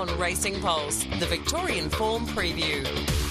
on Racing Pulse, the Victorian Form Preview.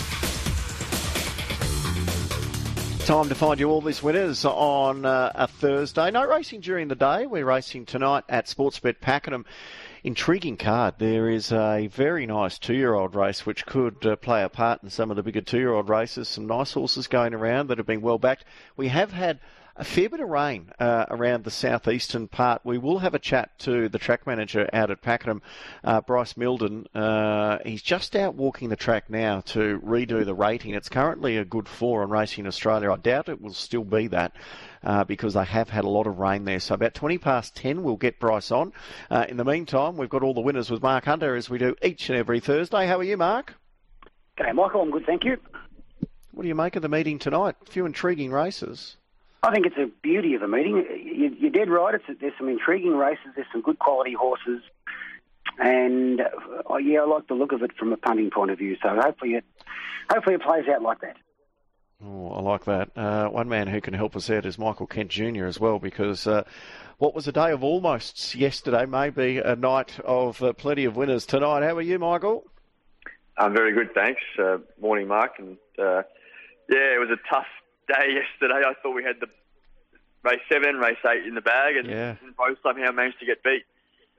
Time to find you all these winners on a Thursday. No racing during the day. We're racing tonight at Sportsbet Pakenham. Intriguing card. There is a very nice 2-year-old race which could play a part in some of the bigger 2-year-old races. Some nice horses going around that have been well backed. We have had a fair bit of rain around the southeastern part. We will have a chat to the track manager out at Pakenham, Bryce Milden. He's just out walking the track now to redo the rating. It's currently a good 4 on Racing Australia. I doubt it will still be that because they have had a lot of rain there. So about 20 past 10 we'll get Bryce on. In the meantime, we've got all the winners with Mark Hunter as we do each and every Thursday. How are you, Mark? G'day, Michael. I'm good, thank you. What do you make of the meeting tonight? A few intriguing races. I think it's a beauty of a meeting. You're dead right. There's some intriguing races. There's some good quality horses. And, I like the look of it from a punting point of view. So hopefully it plays out like that. Oh, I like that. One man who can help us out is Michael Kent Jr. as well, because what was a day of almosts yesterday may be a night of plenty of winners tonight. How are you, Michael? I'm very good, thanks. Morning, Mark. And it was a tough day yesterday. I thought we had the race 7, race 8 in the bag, and both somehow managed to get beat.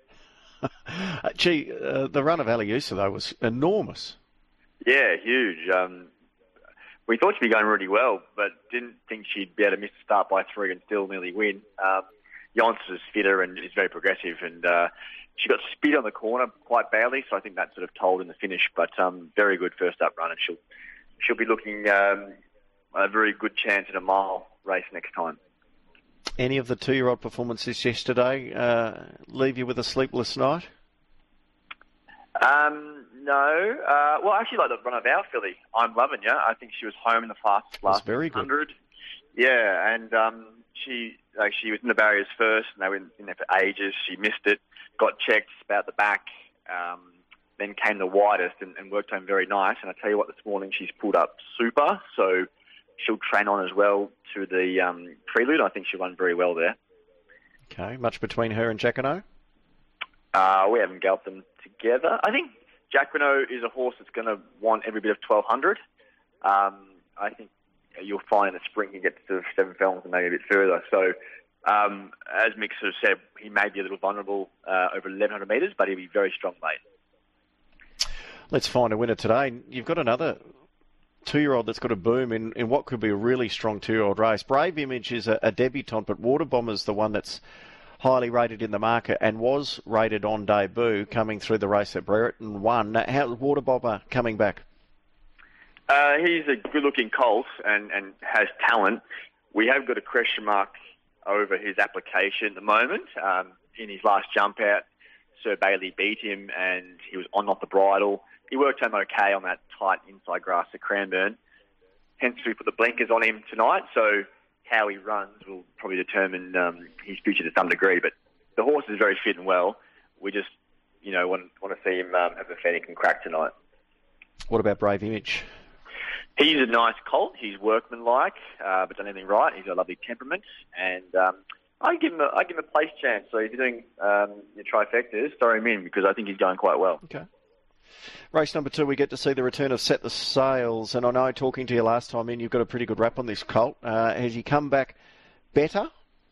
The run of Aliusa, though, was enormous. Yeah, huge. We thought she'd be going really well, but didn't think she'd be able to miss the start by 3 and still nearly win. Jons is fitter and is very progressive, and she got speed on the corner quite badly, so I think that sort of told in the finish. But very good first up run, and she'll be looking a very good chance in a mile race next time. Any of the 2-year-old performances yesterday leave you with a sleepless night? No. Well, I actually like the run of our filly. I'm loving you. I think she was home in the fastest last 100. Yeah, and she was in the barriers first, and they were in there for ages. She missed it, got checked about the back, then came the widest and worked home very nice. And I tell you what, this morning she's pulled up super, so she'll train on as well to the prelude. I think she'll run very well there. Okay, much between her and Jacquinot? We haven't galloped them together. I think Jacquinot is a horse that's going to want every bit of 1,200. I think you'll find in the spring he gets to 7 furlongs and maybe a bit further. So, as Mick sort of said, he may be a little vulnerable over 1,100 metres, but he'll be very strong late. Let's find a winner today. You've got another 2-year-old that's got a boom in what could be a really strong 2-year-old race. Brave Image is a debutant, but Water Bomber's the one that's highly rated in the market and was rated on debut coming through the race at Brereton 1. How's Water Bomber coming back? He's a good-looking colt and has talent. We have got a question mark over his application at the moment. In his last jump out, Sir Bailey beat him and he was on off the bridle. He worked home okay on that tight inside grass at Cranbourne. Hence, we put the blinkers on him tonight, so how he runs will probably determine his future to some degree. But the horse is very fit and well. We just, want to see him have a fair and crack tonight. What about Brave Image? He's a nice colt. He's workmanlike, but done everything right. He's got a lovely temperament, and I give him a place chance. So if you're doing your trifectas, throw him in because I think he's going quite well. Okay. Race number 2, we get to see the return of Set the Sails, and I know talking to you last time in, you've got a pretty good rap on this colt. Has he come back better?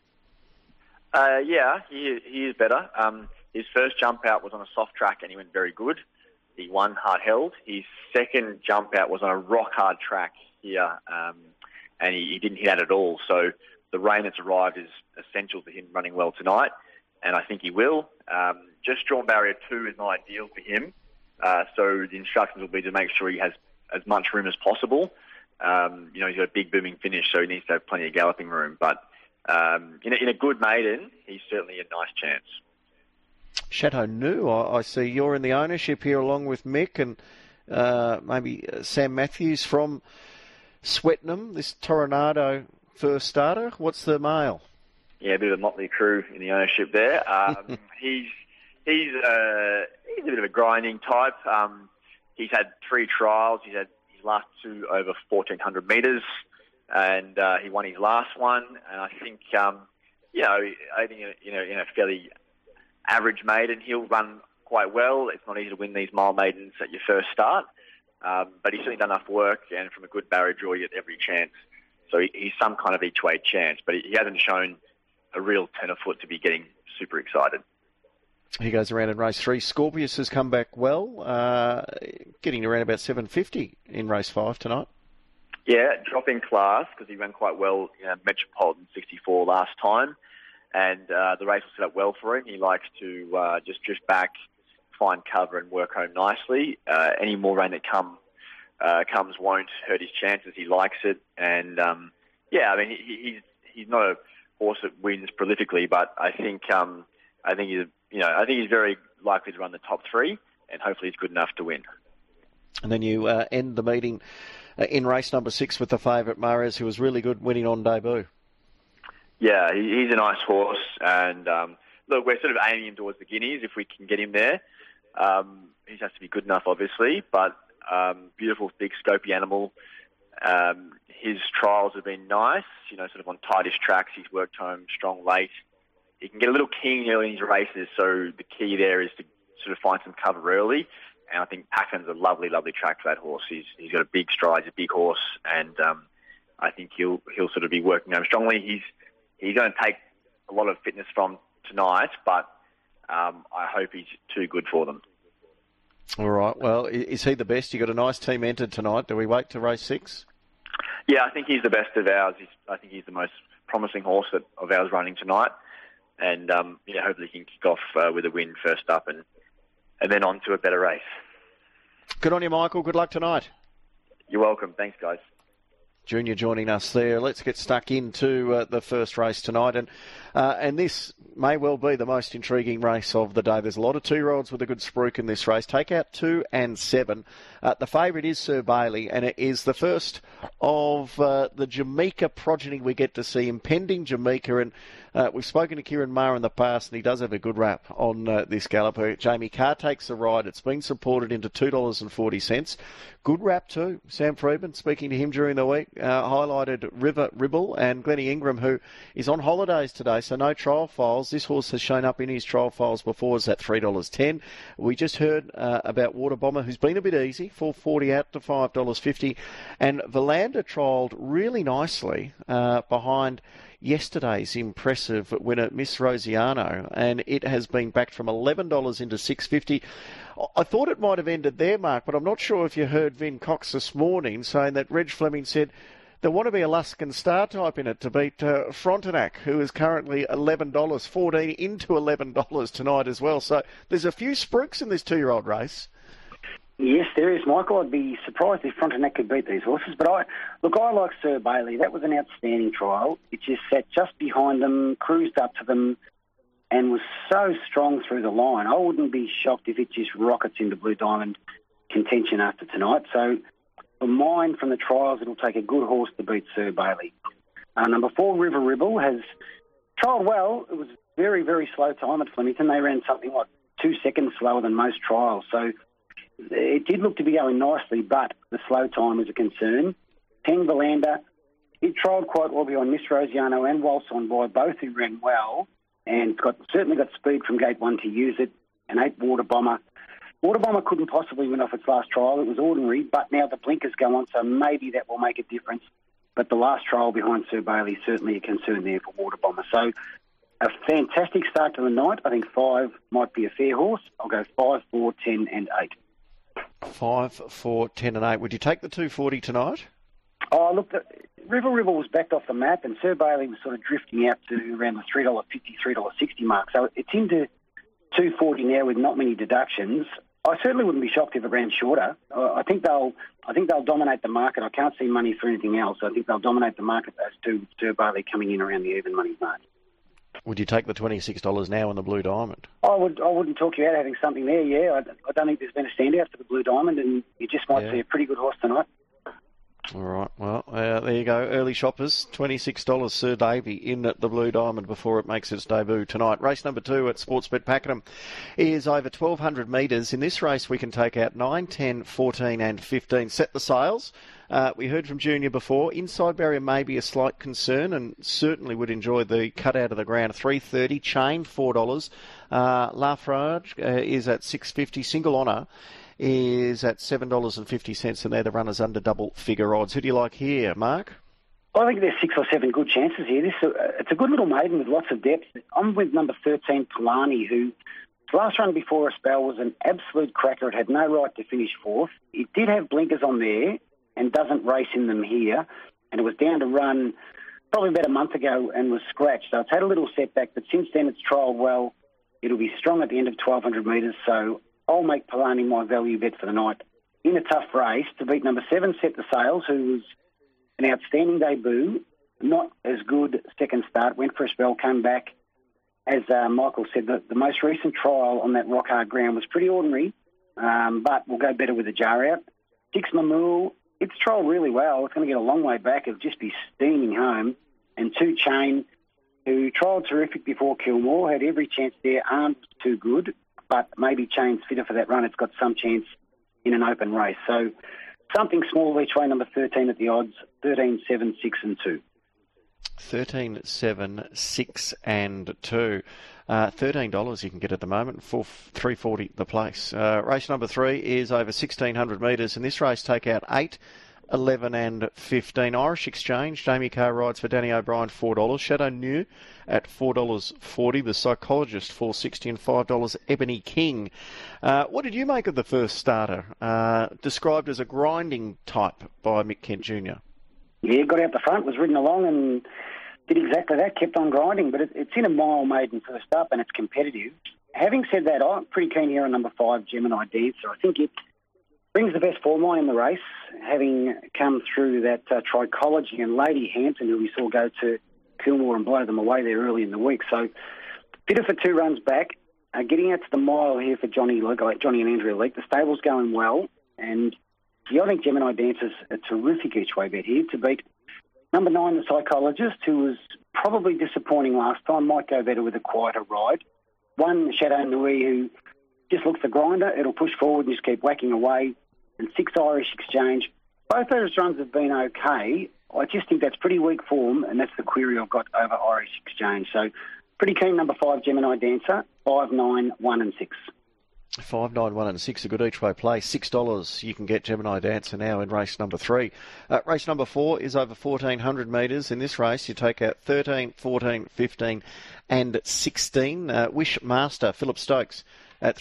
Yeah, he is better. His first jump out was on a soft track and he went very good. He won hard held. His second jump out was on a rock hard track here, and he didn't hit that at all. So the rain that's arrived is essential for him running well tonight, and I think he will. Just drawn barrier 2 is not ideal for him. So the instructions will be to make sure he has as much room as possible. He's got a big booming finish, so he needs to have plenty of galloping room. But in a good maiden, he's certainly a nice chance. Chateau Nou, I see you're in the ownership here along with Mick and maybe Sam Matthews from Swettenham, this Toronado first starter. What's the mail? Yeah, a bit of a motley crew in the ownership there. He's a bit of a grinding type. He's had 3 trials. He's had his last 2 over 1,400 metres, and he won his last one. And I think, in a fairly average maiden, he'll run quite well. It's not easy to win these mile maidens at your first start, but he's certainly done enough work, and from a good barrier draw, you get every chance. So he's some kind of each-way chance, but he hasn't shown a real tenor-foot to be getting super excited. He goes around in race 3. Scorpius has come back well, getting around about 750 in race 5 tonight. Yeah, dropping class because he ran quite well in Metropolitan 64 last time, and the race was set up well for him. He likes to just drift back, find cover and work home nicely. Any more rain that comes won't hurt his chances. He likes it, and he's not a horse that wins prolifically, but I think he's very likely to run the top 3, and hopefully he's good enough to win. And then you end the meeting in race number 6 with the favourite Mares, who was really good, winning on debut. Yeah, he's a nice horse, and look, we're sort of aiming him towards the Guineas if we can get him there. He has to be good enough, obviously, but beautiful, big, scopy animal. His trials have been nice, sort of on tightest tracks. He's worked home strong late. He can get a little keen early in his races, so the key there is to sort of find some cover early. And I think Packen's a lovely, lovely track for that horse. He's got a big stride, he's a big horse, and I think he'll sort of be working home strongly. He's going to take a lot of fitness from tonight, but I hope he's too good for them. All right. Well, is he the best? You got a nice team entered tonight. Do we wait to race 6? Yeah, I think he's the best of ours. I think he's the most promising horse of ours running tonight, and hopefully he can kick off with a win first up and then on to a better race. Good on you, Michael. Good luck tonight. You're welcome. Thanks, guys. Junior joining us there. Let's get stuck into the first race tonight, and this may well be the most intriguing race of the day. There's a lot of 2-year-olds with a good spruik in this race. Take out 2 and 7. The favourite is Sir Bailey, and it is the first of the Jamaica progeny we get to see, impending Jamaica, and we've spoken to Kieran Maher in the past, and he does have a good rap on this galloper. Jamie Carr takes the ride. It's been supported into $2.40. Good rap too. Sam Freedman, speaking to him during the week, highlighted River Ribble and Glennie Ingram, who is on holidays today, so no trial files. This horse has shown up in his trial files before as at $3.10. We just heard about Water Bomber, who's been a bit easy, $4.40 out to $5.50. And Valander trialled really nicely behind yesterday's impressive winner, Miss Rosiano, and it has been backed from $11 into $6.50. I thought it might have ended there, Mark, but I'm not sure if you heard Vin Cox this morning saying that Reg Fleming said there want to be a Luskin star type in it to beat Frontenac, who is currently $11, 14 into $11 tonight as well. So there's a few spruiks in this 2-year-old race. Yes, there is, Michael. I'd be surprised if Frontenac could beat these horses. But I like Sir Bailey. That was an outstanding trial. It just sat just behind them, cruised up to them, and was so strong through the line. I wouldn't be shocked if it just rockets into Blue Diamond contention after tonight. So for mine, from the trials, it'll take a good horse to beat Sir Bailey. Number 4, River Ribble, has trialled well. It was very, very slow time at Flemington. They ran something like 2 seconds slower than most trials. So it did look to be going nicely, but the slow time is a concern. 10, Valander, he trialled quite well behind Miss Rosiano and Waltz on Boy, both who ran well, and certainly got speed from gate 1 to use it. And 8, Water Bomber. Water Bomber couldn't possibly win off its last trial. It was ordinary, but now the blinkers go on, so maybe that will make a difference. But the last trial behind Sir Bailey, certainly a concern there for Water Bomber. So a fantastic start to the night. I think 5 might be a fair horse. I'll go 5, 4, 10 and 8. 5, 4, 10 and 8. Would you take the 240 tonight? Oh, look, River Ribble was backed off the map, and Sir Bailey was sort of drifting out to around the $3.50, $3.60 mark. So it's into 240 now with not many deductions. I certainly wouldn't be shocked if it ran shorter. I think they'll dominate the market. I can't see money for anything else. I think they'll dominate the market, those two, with Sir Bailey coming in around the even money mark. Would you take the $26 now in the Blue Diamond? I wouldn't talk you out having something there, yeah. I don't think there's been a standout for the Blue Diamond, and you just might see a pretty good horse tonight. All right, well, there you go. Early shoppers, $26 Sir Davy in at the Blue Diamond before it makes its debut tonight. Race number 2 at Sportsbet Pakenham is over 1,200 metres. In this race, we can take out 9, 10, 14 and 15. Set the sails. We heard from Junior before. Inside barrier may be a slight concern, and certainly would enjoy the cut out of the ground. $3.30, chain $4. Lafarge is at $6.50. Single Honour is at $7.50, and they're the runners under double figure odds. Who do you like here, Mark? I think there's 6 or 7 good chances here. It's a good little maiden with lots of depth. I'm with number 13, Polani, who his last run before a spell was an absolute cracker. It had no right to finish fourth. It did have blinkers on there and doesn't race in them here. And it was down to run probably about a month ago and was scratched. So it's had a little setback, but since then it's trialled well. It'll be strong at the end of 1,200 metres, so I'll make Polani my value bet for the night. In a tough race, to beat number 7, Set the Sails, who was an outstanding debut, not as good second start, went for a spell, came back. As Michael said, the most recent trial on that rock hard ground was pretty ordinary, but we'll go better with the jar out. 6 Mamul, it's trialled really well. It's going to get a long way back. It'll just be steaming home. And 2 Chain, who trialled terrific before Kilmore, had every chance there, aren't too good, but maybe Chain's fitter for that run. It's got some chance in an open race. So something small each way, number 13 at the odds, 13, 7, 6 and 2. 13, 7, 6 and 2. $13 you can get at the moment, for $3.40 the place. Race number 3 is over 1,600 metres. In this race, take out 8, 11 and 15. Irish Exchange, Jamie Carr rides for Danny O'Brien, $4. Shadow New at $4.40. The Psychologist, $4.60 and $5. Ebony King. What did you make of the first starter? Described as a grinding type by Mick Kent Jr. Yeah, got out the front, was ridden along and did exactly that, kept on grinding, but it's in a mile maiden first up and it's competitive. Having said that, I'm pretty keen here on number 5, Gemini Dancer. I think it brings the best form line in the race, having come through that Trichology and Lady Hampton, who we saw go to Kilmore and blow them away there early in the week. So, fitter for 2 runs back. Getting out to the mile here for Johnny and Andrea Leake. The stable's going well, and I think Gemini Dancer's a terrific each way bet here to beat number 9, the Psychologist, who was probably disappointing last time, might go better with a quieter ride. 1, Shadow Nui, who just looks the grinder. It'll push forward and just keep whacking away. And 6, Irish Exchange. Both those runs have been okay. I just think that's pretty weak form, and that's the query I've got over Irish Exchange. So pretty keen number 5, Gemini Dancer, 5, 9, 1 and 6. 5, 9, 1 and 6, a good each way play. $6 you can get Gemini Dancer now in race number 3. Race number 4 is over 1,400 metres. In this race, you take out 13, 14, 15 and 16. Wishmaster, Philip Stokes at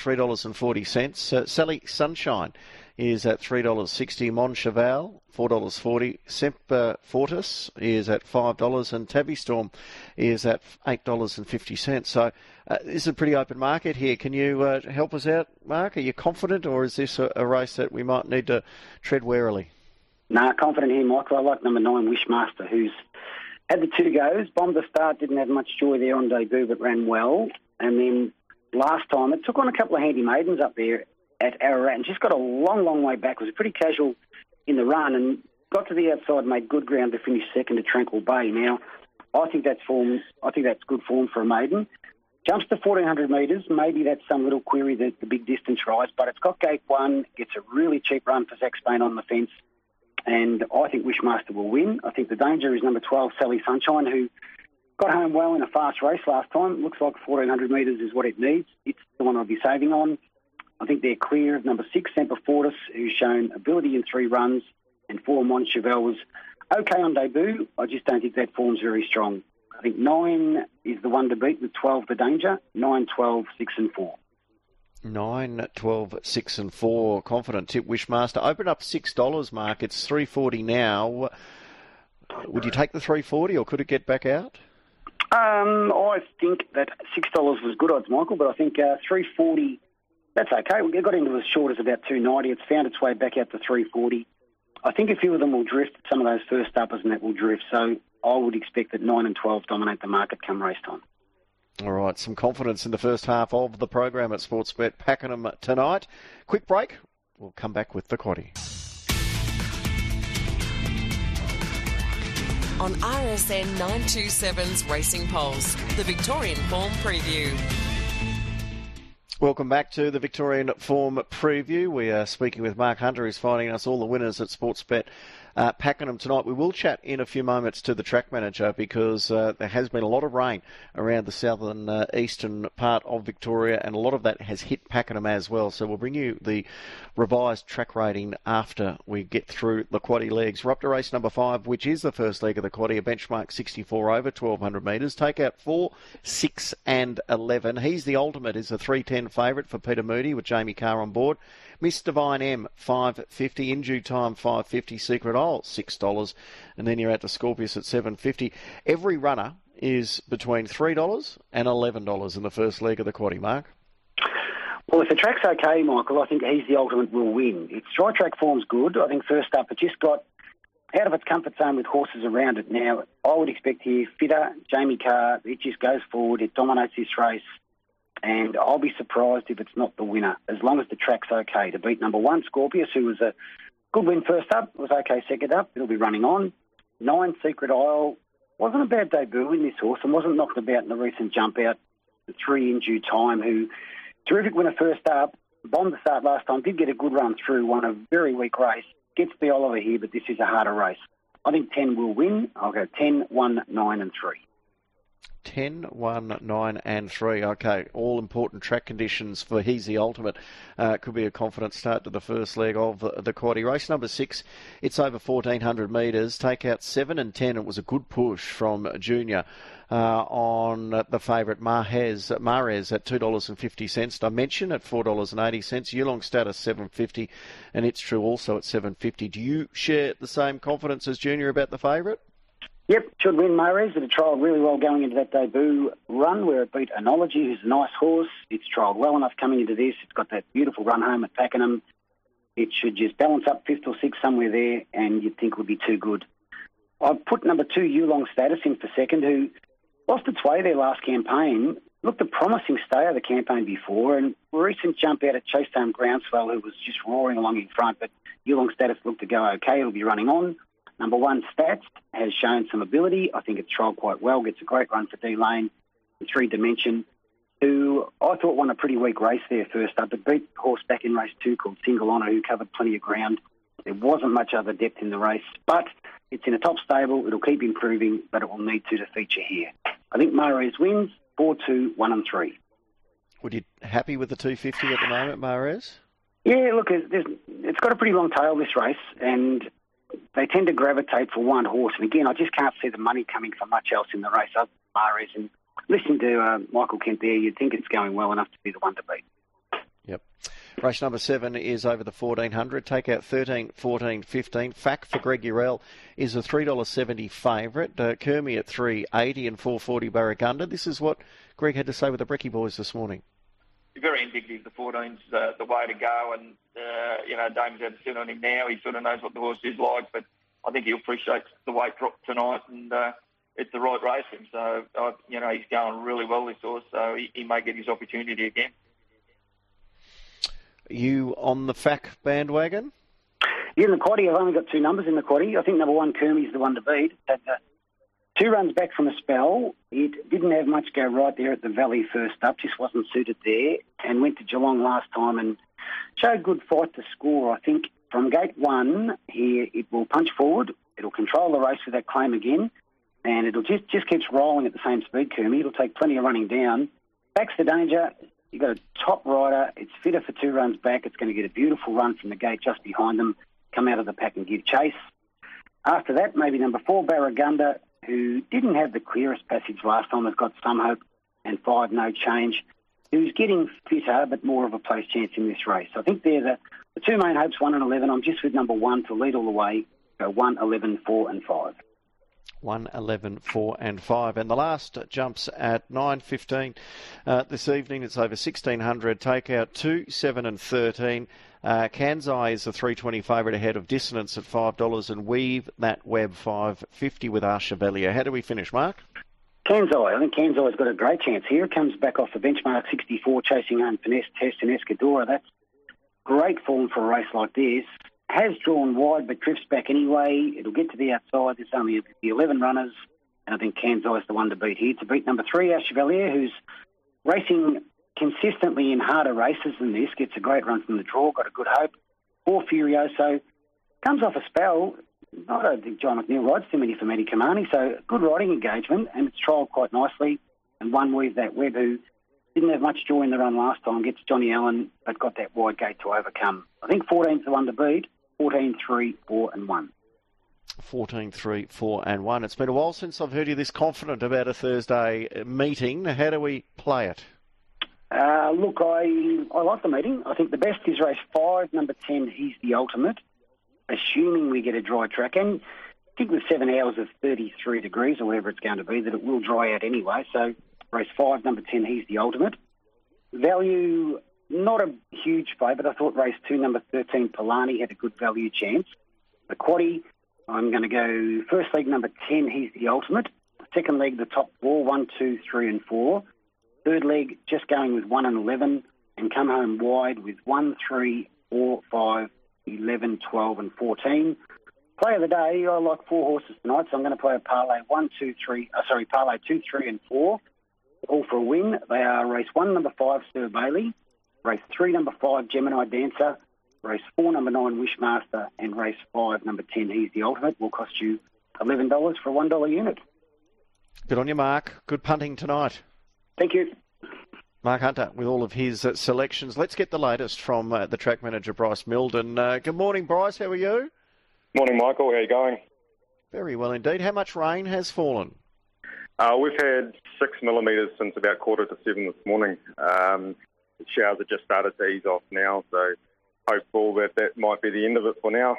$3.40. Sally Sunshine is at $3.60. Mon Cheval, $4.40. Semper Fortis is at $5. And Tabby Storm is at $8.50. So this is a pretty open market here. Can you help us out, Mark? Are you confident, or is this a race that we might need to tread warily? Nah, confident here, Michael. I like number 9, Wishmaster, who's had the 2 goes. Bombed the start, didn't have much joy there on debut, but ran well. And then last time, it took on a couple of handy maidens up there at Ararat and just got a long, long way back. It was pretty casual in the run and got to the outside, made good ground to finish second to Tranquil Bay. Now, I think that's good form for a maiden. Jumps to 1,400 metres. Maybe that's some little query, the big distance rise, but it's got gate 1, gets a really cheap run for Zach Spain on the fence, and I think Wishmaster will win. I think the danger is number 12, Sally Sunshine, who got home well in a fast race last time. Looks like 1,400 metres is what it needs. It's the one I'll be saving on. I think they're clear of number 6, Semper Fortis, who's shown ability in 3 runs, and 4, Mon Cheval was okay on debut. I just don't think that form's very strong. I think 9 is the one to beat, with 12 the danger. 9, 12, 6 and 4. 9, 12, 6 and 4. Confident tip, Wishmaster. Open up $6, Mark. It's $3.40 now. Would you take the $3.40, or could it get back out? I think that $6 was good odds, Michael, but I think $3.40, that's okay. It got into as short as about $2.90. It's found its way back out to $3.40. I think a few of them will drift, some of those first uppers, and that will drift. So I would expect that 9 and 12 dominate the market come race time. All right, some confidence in the first half of the program at Sportsbet Pakenham tonight. Quick break. We'll come back with the quaddie. On RSN 927's Racing Pulse, the Victorian Form Preview. Welcome back to the Victorian Form Preview. We are speaking with Mark Hunter, who's finding us all the winners at Sportsbet Pakenham tonight. We will chat in a few moments to the track manager because there has been a lot of rain around the southern eastern part of Victoria, and a lot of that has hit Pakenham as well. So we'll bring you the revised track rating after we get through the quaddie legs. We're up to race number 5, which is the first leg of the quaddie, a benchmark 64 over 1,200 metres. Take out 4, 6 and 11. He's the ultimate, is a 310 favourite for Peter Moody with Jamie Carr on board. Miss Divine M, $5.50. In Due Time, $5.50. Secret Isle, $6. And then you're out to Scorpius at $7.50. Every runner is between $3 and $11 in the first leg of the quaddie, Mark. Well, if the track's okay, Michael, I think He's the Ultimate will win. Its dry track form's good. I think first up, it just got out of its comfort zone with horses around it. Now, I would expect here, fitter, Jamie Carr, it just goes forward, it dominates this race. And I'll be surprised if it's not the winner, as long as the track's okay. To beat number 1, Scorpius, who was a good win first up, was okay second up. It'll be running on. 9, Secret Isle, wasn't a bad debut in this horse and wasn't knocked about in the recent jump out. The 3, In Due Time, who, terrific winner first up, bombed the start last time, did get a good run through, won a very weak race. Gets the Oliver here, but this is a harder race. I think 10 will win. I'll go 10, 1, 9 and 3. 10, 1, 9 and 3. Okay, all important track conditions for He's the Ultimate. Could be a confident start to the first leg of the quaddie. Race number 6, it's over 1,400 metres. Take out 7 and 10. It was a good push from Junior on the favourite Mares at $2.50. Dimension at $4.80. Yulong Status $7.50. And It's True also at $7.50. Do you share the same confidence as Junior about the favourite? Yep, should win Mares. It trialled really well going into that debut run where it beat Anology, who's a nice horse. It's trialled well enough coming into this. It's got that beautiful run home at Pakenham. It should just balance up 5th or 6th somewhere there, and you'd think would be too good. I've put number 2, Yulong Status, in for second, who lost its way their last campaign. Looked a promising stay of the campaign before, and recent jump out at Chasetown Groundswell, who was just roaring along in front, but Yulong Status looked to go okay. It'll be running on. Number 1, Stats, has shown some ability. I think it's trialled quite well. Gets a great run for D Lane. The 3 Dimension, who I thought won a pretty weak race there first up, but beat a horse back in race 2 called Single Honour, who covered plenty of ground. There wasn't much other depth in the race, but it's in a top stable. It'll keep improving, but it will need to feature here. I think Mares wins 4, 2, 1 and 3. Would you happy with the 250 at the moment, Mares? Yeah, look, it's got a pretty long tail, this race, and they tend to gravitate for one horse. And again, I just can't see the money coming from much else in the race other than Mares. And listening to Michael Kent there, you'd think it's going well enough to be the one to beat. Yep. Race number 7 is over the 1,400. Take out 13, 14, 15. Fact for Greg Urell is a $3.70 favourite. Kermie at $3.80 and $4.40 Barragunda. This is what Greg had to say with the Brekkie boys this morning. Very indicative. The 14's the way to go, and Dame's had to sit on him now. He sort of knows what the horse is like, but I think he'll appreciate the weight drop tonight, and it's the right racing. So he's going really well, this horse. So he may get his opportunity again. You on the FAC bandwagon? Yeah, in the quaddie, I've only got 2 numbers in the quaddie. I think number 1, Kermie, is the one to beat. Had 2 runs back from a spell. It didn't have much go right there at the Valley first up, just wasn't suited there, and went to Geelong last time and showed good fight to score. I think from gate 1 here, it will punch forward. It'll control the race with that claim again, and it'll just keeps rolling at the same speed, Kermie. It'll take plenty of running down. Backs the danger. You've got a top rider. It's fitter for 2 runs back. It's going to get a beautiful run from the gate just behind them, come out of the pack and give chase. After that, maybe number 4, Barragunda, who didn't have the clearest passage last time, has got some hope, and 5, No Change, who's getting fitter but more of a place chance in this race. I think they're the 2 main hopes, 1 and 11. I'm just with number 1 to lead all the way. Go 1, 11, 4 and 5. 1, 11, 4 and 5. And the last jumps at 9.15 this evening. It's over 1,600. Take out 2, 7 and 13. Kansai is the 320 favourite ahead of Dissonance at $5 and Weave That Web $5.50 with Archevalier. How do we finish, Mark? Kansai. I think Kansai's got a great chance here. It comes back off the benchmark 64, chasing home Finesse, Test and Escadora. That's great form for a race like this. Has drawn wide but drifts back anyway. It'll get to the outside. There's only the 11 runners, and I think Kansai's the one to beat here. To beat number 3, Archevalier, who's racing consistently in harder races than this, gets a great run from the draw, got a good hope. 4, Furioso, comes off a spell, I don't think John McNeil rides too many for Matty Kamani, so good riding engagement, and it's trialled quite nicely. And one with that Webb, who didn't have much joy in the run last time, gets Johnny Allen, but got that wide gate to overcome. I think 14's the one to beat. 14, 3, 4 and 1. 14, 3, 4 and 1. It's been a while since I've heard you this confident about a Thursday meeting. How do we play it? Look, I like the meeting. I think the best is race 5, number 10, He's the Ultimate, assuming we get a dry track. And I think with 7 hours of 33 degrees or whatever it's going to be, that it will dry out anyway. So race 5, number 10, He's the Ultimate. Value, not a huge favourite. I thought race 2, number 13, Polani, had a good value chance. The quaddie, I'm going to go first leg, number 10, He's the Ultimate. Second leg, the top 4, 1, 2, 3 and 4. Third leg, just going with 1 and 11, and come home wide with 1, 3, 4, 5, 11, 12 and 14. Play of the day, I like 4 horses tonight, so I'm going to play a parlay parlay 2, 3 and 4, all for a win. They are race 1, number 5, Sir Bailey, race 3, number 5, Gemini Dancer, race 4, number 9, Wishmaster, and race 5, number 10, He's the Ultimate, will cost you $11 for a $1 unit. Good on you, Mark. Good punting tonight. Thank you. Mark Hunter with all of his selections. Let's get the latest from the track manager, Bryce Milden. Good morning, Bryce. How are you? Morning, Michael. How are you going? Very well indeed. How much rain has fallen? We've had 6 millimetres since about 6:45 this morning. The showers have just started to ease off now, so hopeful that might be the end of it for now.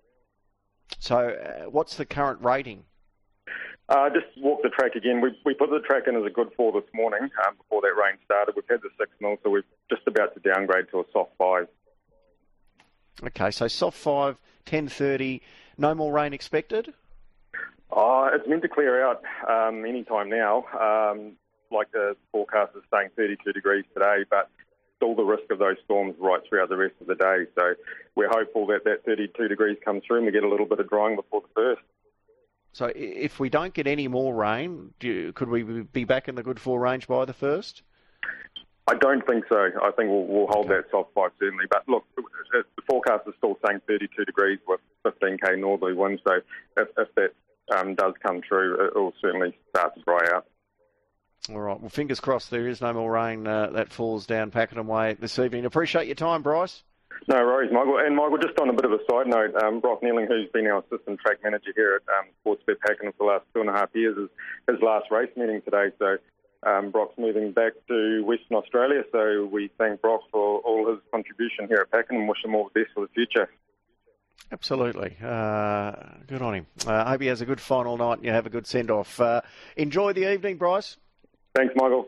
So what's the current rating? Just walk the track again. We put the track in as a good 4 this morning before that rain started. We've had the 6 mil, so we're just about to downgrade to a soft 5. Okay, so soft 5, 10:30, no more rain expected? It's meant to clear out any time now. Like the forecast is saying 32 degrees today, but still the risk of those storms right throughout the rest of the day. So we're hopeful that 32 degrees comes through and we get a little bit of drying before the first. So if we don't get any more rain, could we be back in the good 4 range by the first? I don't think so. I think we'll hold that soft 5 certainly. But look, the forecast is still saying 32 degrees with 15k northerly winds. So if that does come true, it will certainly start to dry out. All right. Well, fingers crossed there is no more rain that falls down Pakenham Way this evening. Appreciate your time, Bryce. No worries, Michael. And Michael, just on a bit of a side note, Brock Neeling, who's been our assistant track manager here at Sportsbet Pakenham for the last 2.5 years, is his last race meeting today. So Brock's moving back to Western Australia. So we thank Brock for all his contribution here at Pakenham and wish him all the best for the future. Absolutely. Good on him. I hope he has a good final night and you have a good send-off. Enjoy the evening, Bryce. Thanks, Michael.